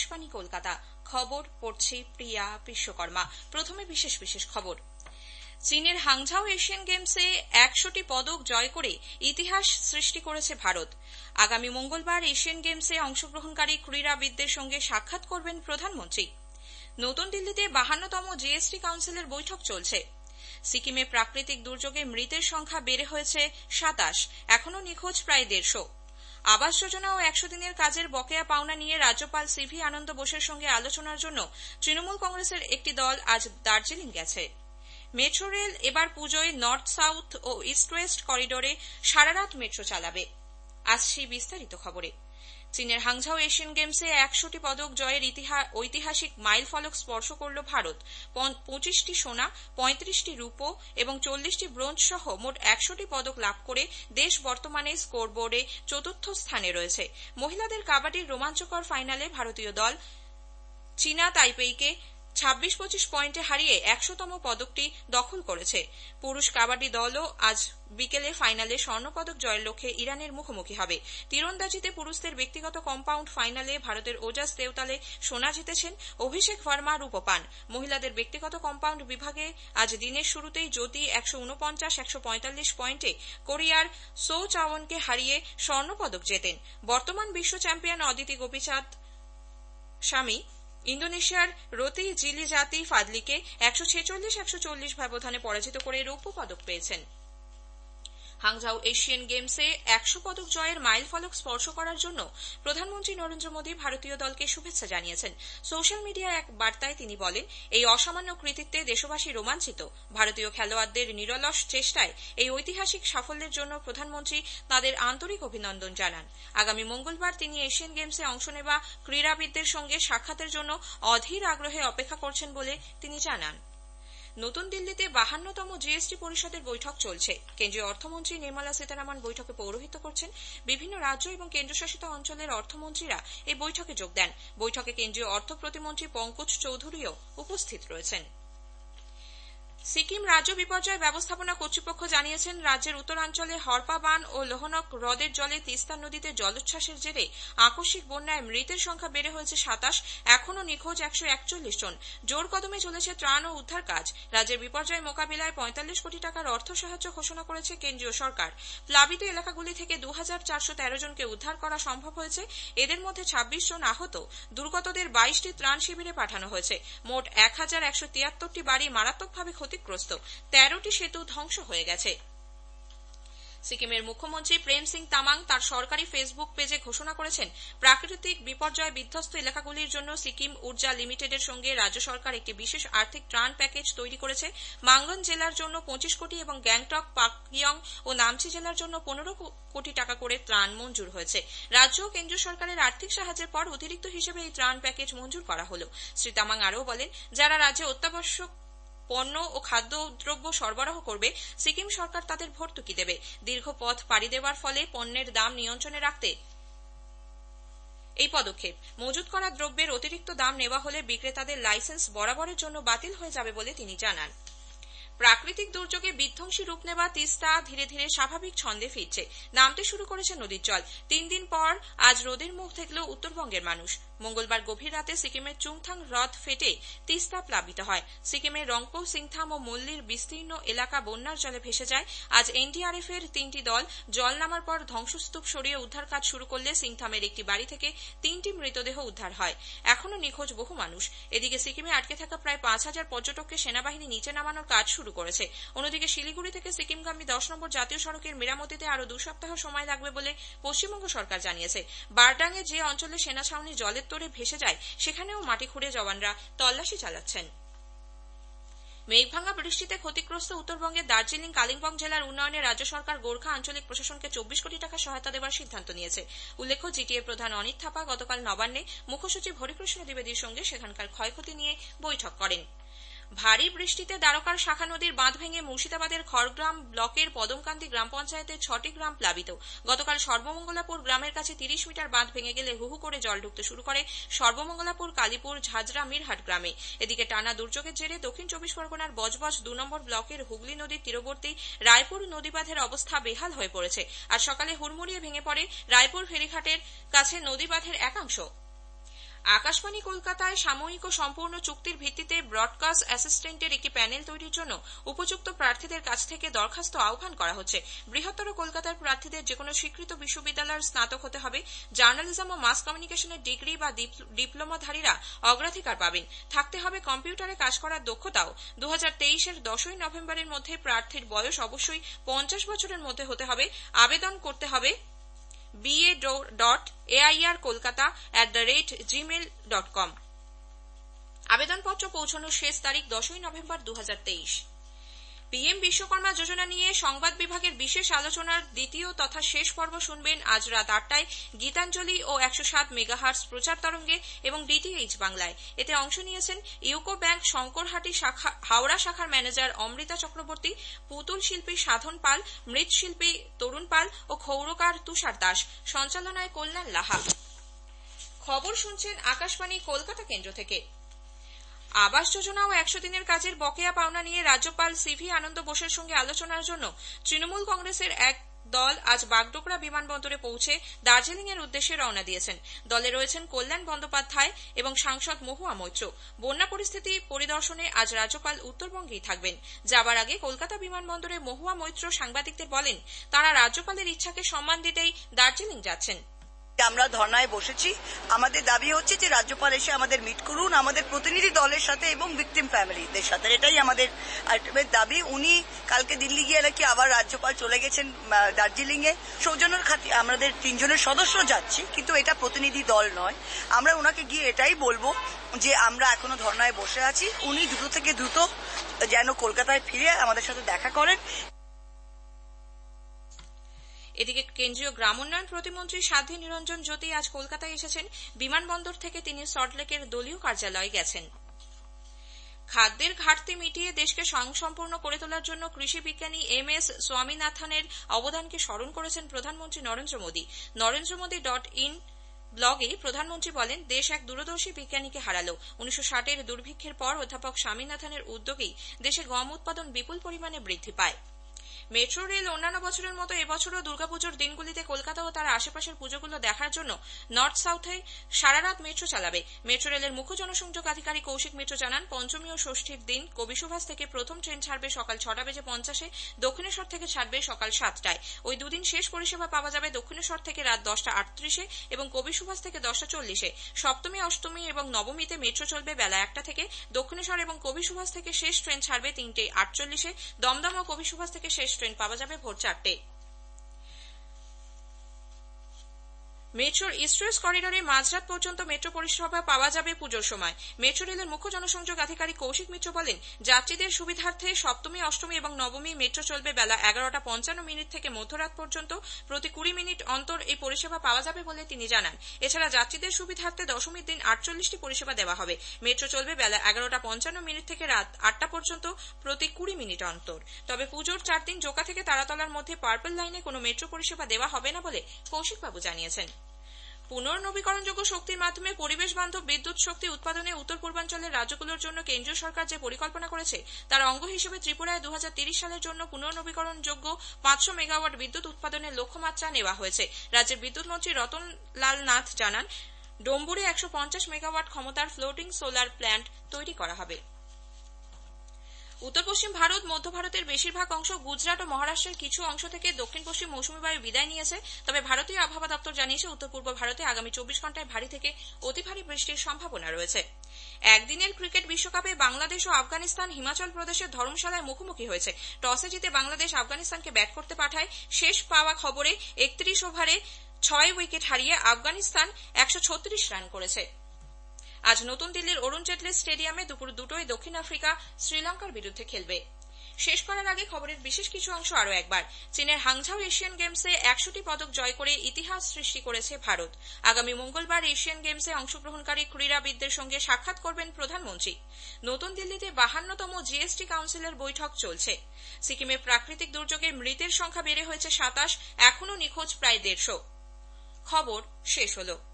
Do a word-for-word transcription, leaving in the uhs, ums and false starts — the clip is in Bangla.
আকাশবাণী কলকাতা। খবর পড়ছি প্রিয়া বিশ্বকর্মা। প্রথমে বিশেষ বিশেষ খবর। চীনের হাংঝাও এশিয়ান গেমসে একশোটি পদক জয় করে ইতিহাস সৃষ্টি করেছে ভারত। আগামী মঙ্গলবার এশিয়ান গেমসে অংশগ্রহণকারী ক্রীড়াবিদদের সঙ্গে সাক্ষাৎ করবেন প্রধানমন্ত্রী। নতুন দিল্লিতে বাহান্নতম জিএসটি কাউন্সিলের বৈঠক চলছে। সিকিমে প্রাকৃতিক দুর্যোগে মৃতের সংখ্যা বেড়ে হয়েছে সাতাশ, এখনও নিখোঁজ প্রায় দেড়শো। আবাস যোজনা ও একশো দিনের কাজের বকেয়া পাওনা নিয়ে রাজ্যপাল সিভি আনন্দ বোসের সঙ্গে আলোচনার জন্য তৃণমূল কংগ্রেসের একটি দল আজ দার্জিলিং গেছে। মেট্রো রেল এবার পুজোয় নর্থ সাউথ ও ইস্ট ওয়েস্ট করিডোরে সারারাত মেট্রো চালাবে। আসছি বিস্তারিত খবরে। চীনের হাংঝাও এশিয়ান গেমসে একশোটি পদক জয়ের ঐতিহাসিক মাইল ফলক স্পর্শ করল ভারত। পঁচিশটি সোনা, পঁয়ত্রিশটি রূপো এবং চল্লিশটি ব্রোঞ্জ সহ মোট একশোটি পদক লাভ করে দেশ বর্তমানে স্কোরবোর্ডে চতুর্থ স্থানে রয়েছে। মহিলাদের কাবাডির রোমাঞ্চকর ফাইনালে ভারতীয় দল চীনা তাইপেইকে ছাব্বিশ পঁচিশ পয়েন্টে হারিয়ে একশোতম পদকটি দখল করেছে। পুরুষ কাবাডি দলও আজ বিকেলে ফাইনালে স্বর্ণপদক জয়ের লক্ষ্যে ইরানের মুখোমুখি হবে। তীরন্দাজিতে পুরুষদের ব্যক্তিগত কম্পাউন্ড ফাইনালে ভারতের ওজাস দেওতালে সোনা জিতেছেন, অভিষেক ভার্মা রূপো পান। মহিলাদের ব্যক্তিগত কম্পাউন্ড বিভাগে আজ দিনের শুরুতেই জ্যোতি একশো উনপঞ্চাশ একশো পঁয়তাল্লিশ পয়েন্টে কোরিয়ার সো চাওয়নকে হারিয়ে স্বর্ণপদক জেতেন। বর্তমান বিশ্ব চ্যাম্পিয়ন অদিতি গোপীচাঁদ স্বামী ইন্দোনেশিয়ার রতি জিলিজাতি ফাদলিকে একশো ছেচল্লিশ একশো চল্লিশ ব্যবধানে পরাজিত করে রৌপ্য পদক পেয়েছেন। হাংঝাও এশিয়ান গেমসে একশো পদক জয়ের মাইল ফলক স্পর্শ করার জন্য প্রধানমন্ত্রী নরেন্দ্র মোদী ভারতীয় দলকে শুভেচ্ছা জানিয়েছেন। সোশ্যাল মিডিয়ায় এক বার্তায় তিনি বলেন, এই অসামান্য কৃতিত্বে দেশবাসী রোমাঞ্চিত। ভারতীয় খেলোয়াড়দের নিরলস চেষ্টায় এই ঐতিহাসিক সাফল্যের জন্য প্রধানমন্ত্রী তাঁদের আন্তরিক অভিনন্দন জানান। আগামী মঙ্গলবার তিনি এশিয়ান গেমসে অংশ নেওয়া ক্রীড়াবিদদের সঙ্গে সাক্ষাতের জন্য অধীর আগ্রহে অপেক্ষা করছেন বলে তিনি জানান। নতুন দিল্লিতে বাহান্নতম জিএসটি পরিষদের বৈঠক চলছে। কেন্দ্রীয় অর্থমন্ত্রী নির্মলা সীতারামন বৈঠকে পৌরোহিত্য করছেন। বিভিন্ন রাজ্য এবং কেন্দ্রশাসিত অঞ্চলের অর্থমন্ত্রীরা এই বৈঠকে যোগ দেন। বৈঠকে কেন্দ্রীয় অর্থ প্রতিমন্ত্রী পঙ্কজ চৌধুরীও উপস্থিত রয়েছেন। সিকিম রাজ্য বিপর্যয় ব্যবস্থাপনা কর্তৃপক্ষ জানিয়েছেন, রাজ্যের উত্তরাঞ্চলে হরপা বান ও লোহনক হ্রদের জলে তিস্তা নদীতে জলোচ্ছ্বাসের জেরে আকস্মিক বন্যায় মৃতের সংখ্যা বেড়ে হয়েছে সাতাশ, এখনও নিখোঁজ একশো একচল্লিশ জন। জোর কদমে চলেছে ত্রাণ ও উদ্ধার কাজ। রাজ্যের বিপর্যয় মোকাবিলায় পঁয়তাল্লিশ কোটি টাকার অর্থ সাহায্য ঘোষণা করেছে কেন্দ্রীয় সরকার। প্লাবিত এলাকাগুলি থেকে দু হাজার চারশো তেরো জনকে উদ্ধার করা সম্ভব হয়েছে। এদের মধ্যে ছাব্বিশ জন আহত। দুর্গতদের বাইশটি ত্রাণ শিবিরে পাঠানো হয়েছে। মোট এক হাজার একশো তিয়াত্তরটি বাড়ি মারাত্মকভাবে ক্ষতিগ্রস্ত, তেরোটি সেতু ধ্বংস হয়ে গেছে। সিকিমের মুখ্যমন্ত্রী প্রেম সিং তামাং তার সরকারি ফেসবুক পেজে ঘোষণা করেছেন, প্রাকৃতিক বিপর্যয় বিধ্বস্ত এলাকাগুলির জন্য সিকিম ঊর্জা লিমিটেডের সঙ্গে রাজ্য সরকার একটি বিশেষ আর্থিক ত্রাণ প্যাকেজ তৈরি করেছে। মাঙ্গন জেলার জন্য পঁচিশ কোটি এবং গ্যাংটক, পাকইয়ং ও নামচি জেলার জন্য পনেরো কোটি টাকা করে ত্রাণ মঞ্জুর হয়েছে। রাজ্য ও কেন্দ্রীয় সরকারের আর্থিক সাহায্যের পর অতিরিক্ত হিসেবে এই ত্রাণ প্যাকেজ মঞ্জুর করা হল। শ্রী তামাং আরও বলেন, যারা রাজ্যে অত্যাবশ্যক পণ্য ও খাদ্যদ্রব্য সরবরাহ করবে, সিকিম সরকার তাদের ভর্তুকি দেবে। দীর্ঘ পথ পাড়ি দেওয়ার ফলে পণ্যের দাম নিয়ন্ত্রণে রাখতে এই পদক্ষেপ। মজুত করা দ্রব্যের অতিরিক্ত দাম নেওয়া হলে বিক্রেতাদের লাইসেন্স বরাবরের জন্য বাতিল হয়ে যাবে বলে তিনি জানান। প্রাকৃতিক দুর্যোগে বিধ্বংসী রূপ নেওয়া তিস্তা ধীরে ধীরে স্বাভাবিক ছন্দে ফিরছে। নামতে শুরু করেছে নদীর জল। তিন দিন পর আজ রোদের মুখ দেখল উত্তরবঙ্গের মানুষ। মঙ্গলবার গভীর রাতে সিকিমের চুংথাং হ্রদ ফেটে তিস্তা প্লাবিত হয়। সিকিমের রংপো, সিংথাম ও মুল্লির বিস্তীর্ণ এলাকা বন্যার জলে ভেসে যায়। আজ এনডিআরএফ এর তিনটি দল জল নামার পর ধ্বংসস্তূপ সরিয়ে উদ্ধার কাজ শুরু করলে সিংথামের একটি বাড়ি থেকে তিনটি মৃতদেহ উদ্ধার হয়। এখনও নিখোঁজ বহু মানুষ। এদিকে সিকিমে আটকে থাকা প্রায় পাঁচ হাজার পর্যটককে সেনাবাহিনী নিচে নামানোর কাজ শুরু করেছে। অন্যদিকে শিলিগুড়ি থেকে সিকিমগামী দশ নম্বর জাতীয় সড়কের মেরামতিতে আরও দু সপ্তাহ সময় লাগবে বলে পশ্চিমবঙ্গ সরকার জানিয়েছে। বারডাঙ্গে যে অঞ্চলে সেনা ছাউনি জলের তোড়ে ভেসে যায়, সেখানেও মাটি খুঁড়ে জওয়ানরা তল্লাশি চালাচ্ছেন। মেঘভাঙা বৃষ্টিতে ক্ষতিগ্রস্ত উত্তরবঙ্গের দার্জিলিং, কালিম্পং জেলার উন্নয়নে রাজ্য সরকার গোর্খা আঞ্চলিক প্রশাসনকে চব্বিশ কোটি টাকা সহায়তা দেওয়ার সিদ্ধান্ত নিয়েছে। উল্লেখ্য, জিটিএ প্রধান অনিত থাপা গতকাল নবান্নে মুখ্যসচিব হরিকৃষ্ণ দ্বিবেদীর সঙ্গে সেখানকার ক্ষয়ক্ষতি নিয়ে বৈঠক করেন। ভারী বৃষ্টিতে দ্বারকার শাখা নদীর বাঁধ ভেঙে মুর্শিদাবাদের খড়গ্রাম ব্লকের পদমকান্দি গ্রাম পঞ্চায়েতের ছটি গ্রাম প্লাবিত। গতকাল সর্বমঙ্গলাপুর গ্রামের কাছে তিরিশ মিটার বাঁধ ভেঙে গেলে হুহু করে জল ঢুকতে শুরু করে সর্বমঙ্গলাপুর, কালীপুর, ঝাজরা, মিরহাট গ্রামে। এদিকে টানা দুর্যোগের জেরে দক্ষিণ চব্বিশ পরগনার বজবজ দু নম্বর ব্লকের হুগলি নদীর তীরবর্তী রায়পুর নদীবাঁধের অবস্থা বেহাল হয়ে পড়েছে। আজ সকালে হুড়মুড়িয়ে ভেঙে পড়ে রায়পুর ফেরিঘাটের কাছে নদীবাঁধের একাংশ। আকাশবাণী কলকাতায় সাময়িক ও সম্পূর্ণ চুক্তির ভিত্তিতে ব্রডকাস্ট অ্যাসিস্ট্যান্টের একটি প্যানেল তৈরির জন্য উপযুক্ত প্রার্থীদের কাছ থেকে দরখাস্ত আহ্বান করা হচ্ছে। বৃহত্তর কলকাতার প্রার্থীদের যেকোনো স্বীকৃত বিশ্ববিদ্যালয়ের স্নাতক হতে হবে। জার্নালিজম ও মাস কমিউনিকেশনের ডিগ্রি বা ডিপ্লোমাধারীরা অগ্রাধিকার পাবেন। থাকতে হবে কম্পিউটারে কাজ করার দক্ষতাও। দু হাজার তেইশের দশই নভেম্বরের মধ্যে প্রার্থীর বয়স অবশ্যই পঞ্চাশ বছরের মধ্যে হতে হবে। আবেদন করতে হবে BA dot AIR Kolkata at the rate Gmail dot com. আবেদনপত্র পৌঁছানোর শেষ তারিখ দশই নভেম্বর দু হাজার তেইশ। পিএম বিশ্বকর্মা যোজনা নিয়ে সংবাদ বিভাগের বিশেষ আলোচনার দ্বিতীয় তথা শেষ পর্ব শুনবেন আজ রাত আটটায় গীতাঞ্জলি ও একশো সাত মেগাহার্টজ প্রচার তরঙ্গে এবং ডিটিএইচ বাংলায়। এতে অংশ নিয়েছেন ইউকো ব্যাংক শঙ্করহাটি শাখা হাওড়া শাখার ম্যানেজার অমৃতা চক্রবর্তী, পুতুল শিল্পী সাধন পাল, মৃৎশিল্পী তরুণ পাল ও ক্ষৌরকার তুষার দাস। সঞ্চালনায় কল্যাণ লাহা। খবর শুনছেন আকাশবাণী কলকাতা কেন্দ্র থেকে। আবাস যোজনা ও একশো দিনের কাজের বকেয়া পাওনা নিয়ে রাজ্যপাল সিভি আনন্দ বোসের সঙ্গে আলোচনার জন্য তৃণমূল কংগ্রেসের এক দল আজ বাগডোগরা বিমানবন্দরে পৌঁছে দার্জিলিং এর উদ্দেশ্যে রওনা দিয়েছেন। দলে রয়েছেন কল্যাণ বন্দ্যোপাধ্যায় এবং সাংসদ মহুয়া মৈত্র। বন্যা পরিস্থিতি পরিদর্শনে আজ রাজ্যপাল উত্তরবঙ্গেই থাকবেন। যাবার আগে কলকাতা বিমানবন্দরে মহুয়া মৈত্র সাংবাদিকদের বলেন, তারা রাজ্যপালের ইচ্ছাকে সম্মান দিতেই দার্জিলিং যাচ্ছেন। আমরা ধর্নায় বসেছি। আমাদের দাবি হচ্ছে যে রাজ্যপাল এসে আমাদের মিট করুন, আমাদের প্রতিনিধি দলের সাথে এবং ভিকটিম ফ্যামিলিদের সাথে। এটাই আমাদের দাবি। উনি কালকে দিল্লি গিয়ে নাকি আবার রাজ্যপাল চলে গেছেন দার্জিলিং এ। সৌজন্যের খাতিরে আমাদের তিনজনের সদস্য যাচ্ছি, কিন্তু এটা প্রতিনিধি দল নয়। আমরা ওনাকে গিয়ে এটাই বলবো যে আমরা এখনো ধর্নায় বসে আছি, উনি দ্রুত থেকে দ্রুত যেন কলকাতায় ফিরে আমাদের সাথে দেখা করেন। এদিকে কেন্দ্রীয় গ্রামোন্নয়ন প্রতিমন্ত্রী সাধ্বী নিরঞ্জন জ্যোতি আজ কলকাতায় এসেছেন। বিমানবন্দর থেকে তিনি সল্টলেকের দলীয় কার্যালয়ে গেছেন। খাদ্যের ঘাটতি মিটিয়ে দেশকে স্বয়ংসম্পূর্ণ করে তোলার জন্য কৃষি বিজ্ঞানী এম এস স্বামীনাথনের অবদানকে স্মরণ করেছেন প্রধানমন্ত্রী নরেন্দ্র মোদী। নরেন্দ্র মোদী ডট ইন ব্লগে প্রধানমন্ত্রী বলেন, দেশ এক দূরদর্শী বিজ্ঞানীকে হারালো। উনিশশো ষাটের দুর্ভিক্ষের পর অধ্যাপক স্বামীনাথনের উদ্যোগেই দেশে গম উৎপাদন বিপুল পরিমাণে বৃদ্ধি পায়। মেট্রো রেল অন্যান্য বছরের মতো এবছরও দুর্গাপুজোর দিনগুলিতে কলকাতা ও তার আশেপাশের পুজোগুলো দেখার জন্য নর্থ সাউথে সারা রাত মেট্রো চালাবে। মেট্রো রেলের মুখ্য জনসংযোগ আধিকারিক কৌশিক মিত্র জানান, পঞ্চমী ও ষষ্ঠীর দিন কবি সুভাষ থেকে প্রথম ট্রেন ছাড়বে সকাল ছটা বেজে পঞ্চাশে, দক্ষিণেশ্বর থেকে ছাড়বে সকাল সাতটায়। ওই দুদিন শেষ পরিষেবা পাওয়া যাবে দক্ষিণেশ্বর থেকে রাত দশটা আটত্রিশে এবং কবি সুভাষ থেকে দশটা চল্লিশে। সপ্তমী, অষ্টমী এবং নবমীতে মেট্রো চলবে বেলা একটা থেকে। দক্ষিণেশ্বর এবং কবি সুভাষ থেকে শেষ ট্রেন ছাড়বে তিনটে আটচল্লিশে। দমদম ও কবি সুভাষ থেকে শেষ ট্রেন পাওয়া যাবে ভোর চারটে। মেট্রোর ইস্ট ওয়েস্ট করিডোরে মাঝরাত পর্যন্ত মেট্রো পরিষেবা পাওয়া যাবে পুজোর সময়। মেট্রো রেলের মুখ্য জনসংযোগ আধিকারিক কৌশিক মিত্র বলেন, যাত্রীদের সুবিধার্থে সপ্তমী, অষ্টমী এবং নবমী মেট্রো চলবে বেলা এগারোটা পঞ্চান্ন মিনিট থেকে মধ্যরাত পর্যন্ত। প্রতি কুড়ি মিনিট অন্তর এই পরিষেবা পাওয়া যাবে বলে তিনি জানান। এছাড়া যাত্রীদের সুবিধার্থে দশমীর দিন আটচল্লিশটি পরিষেবা দেওয়া হবে। মেট্রো চলবে বেলা এগারোটা পঞ্চান্ন মিনিট থেকে রাত আটটা পর্যন্ত, প্রতি কুড়ি মিনিট অন্তর। তবে পুজোর চার দিন জোকা থেকে তারাতলার মধ্যে পার্পল লাইনে কোনো মেট্রো পরিষেবা দেওয়া হবে না বলে কৌশিকবাবু জানিয়েছেন। পুনর্নবীকরণযোগ্য শক্তির মাধ্যমে পরিবেশ বান্ধব বিদ্যুৎ শক্তি উৎপাদনে উত্তর পূর্বাঞ্চলের রাজ্যগুলোর জন্য কেন্দ্রীয় সরকার যে পরিকল্পনা করেছে তার অঙ্গ হিসেবে ত্রিপুরায় দু হাজার তিরিশ সালের জন্য পুনর্নবীকরণযোগ্য পাঁচশো মেগাওয়াট বিদ্যুৎ উৎপাদনের লক্ষ্যমাত্রা নেওয়া হয়েছে। রাজ্যের বিদ্যুৎ মন্ত্রী রতন লাল নাথ জানান, ডোম্বুরে একশো পঞ্চাশ মেগাওয়াট ক্ষমতার ফ্লোটিং সোলার প্ল্যান্ট তৈরি করা হবে। উত্তর পশ্চিম ভারত, মধ্য ভারতের বেশিরভাগ অংশ, গুজরাট ও মহারাষ্ট্রের কিছু অংশ থেকে দক্ষিণ পশ্চিম মৌসুমী বায়ু বিদায় নিয়েছে। তবে ভারতীয় আবহাওয়া দপ্তর জানিয়েছে, উত্তর পূর্ব ভারতে আগামী চব্বিশ ঘন্টায় ভারী থেকে অতি ভারী বৃষ্টির সম্ভাবনা রয়েছে। একদিনের ক্রিকেট বিশ্বকাপে বাংলাদেশ ও আফগানিস্তান হিমাচল প্রদেশের ধর্মশালায় মুখোমুখি হয়েছে। টসে জিতে বাংলাদেশ আফগানিস্তানকে ব্যাট করতে পাঠায়। শেষ পাওয়া খবরে একত্রিশ ওভারে ছয় উইকেট হারিয়ে আফগানিস্তান একশো ছত্রিশ রান করেছে। আজ নতুন দিল্লির অরুণ জেটলি স্টেডিয়ামে দুপুর দুটোয় দক্ষিণ আফ্রিকা শ্রীলঙ্কার বিরুদ্ধে খেলবে। শেষ করার আগে খবরের বিশেষ কিছু অংশ আরও একবার। চীনের হাংঝাও এশিয়ান গেমসে একশোটি পদক জয় করে ইতিহাস সৃষ্টি করেছে ভারত। আগামী মঙ্গলবার এশিয়ান গেমসে অংশগ্রহণকারী ক্রীড়াবিদদের সঙ্গে সাক্ষাৎ করবেন প্রধানমন্ত্রী। নতুন দিল্লিতে বাহান্নতম জিএসটি কাউন্সিলের বৈঠক চলছে। সিকিমে প্রাকৃতিক দুর্যোগে মৃতের সংখ্যা বেড়ে হয়েছে সাতাশ, এখনও নিখোঁজ প্রায় দেড়শো। খবর শেষ হলো।